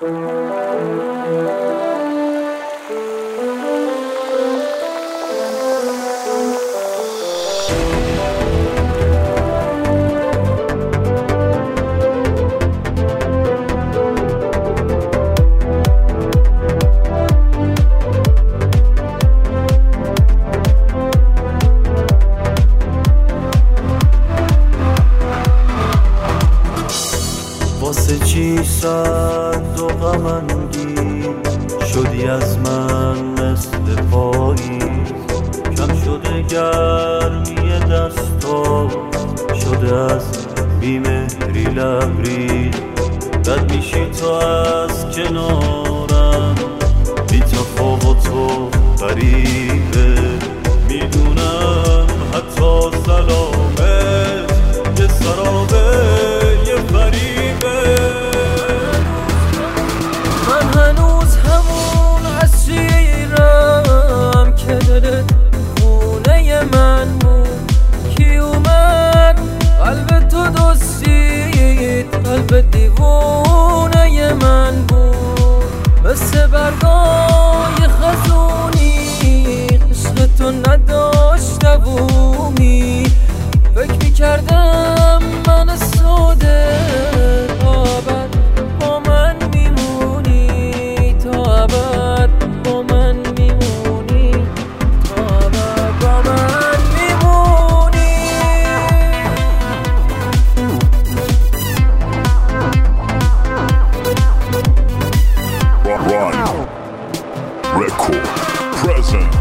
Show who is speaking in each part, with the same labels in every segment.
Speaker 1: واسه چی سرد و غم‌انگیز شدی از من مثل پاییز؟ کم شده گرمی دستا، شده از بیمهری لبریز. رد میشی تو از کنارم، بی تفاوت و غریبه. میدونم حتی سلامت یه سرابه، یه فریبه.
Speaker 2: من هنوز همون اسیرم که دلت خونه من بود. کی اومد قلب تو دزدید، قلب دیوونه من بود. مثل برگای خزونی عشق تو نداشت دوومی. فکر میکردم من سوده تا ابد با من میمونی، تا ابد با من میمونی، تا ابد با من میمونی.
Speaker 3: Run Record Present.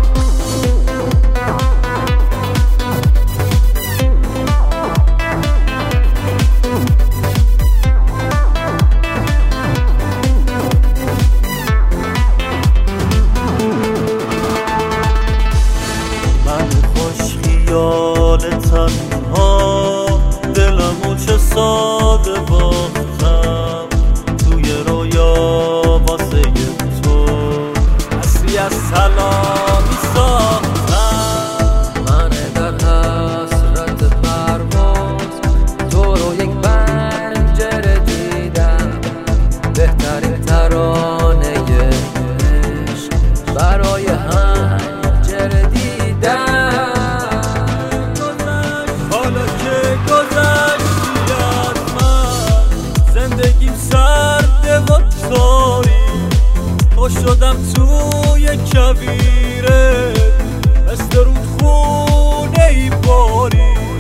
Speaker 1: خیال تنها دلمو چه ساده باختم، توی رویا واسه تو اصلی از سلامی ساختم.
Speaker 2: من در حسرت پرواز تو رو یک پنجره دیدم. بهترین ترانه عشق برای حنجره دیدم.
Speaker 1: زندگیم سرده و تاریک، تو شدم توی کویره مثل رودخونه ای باری.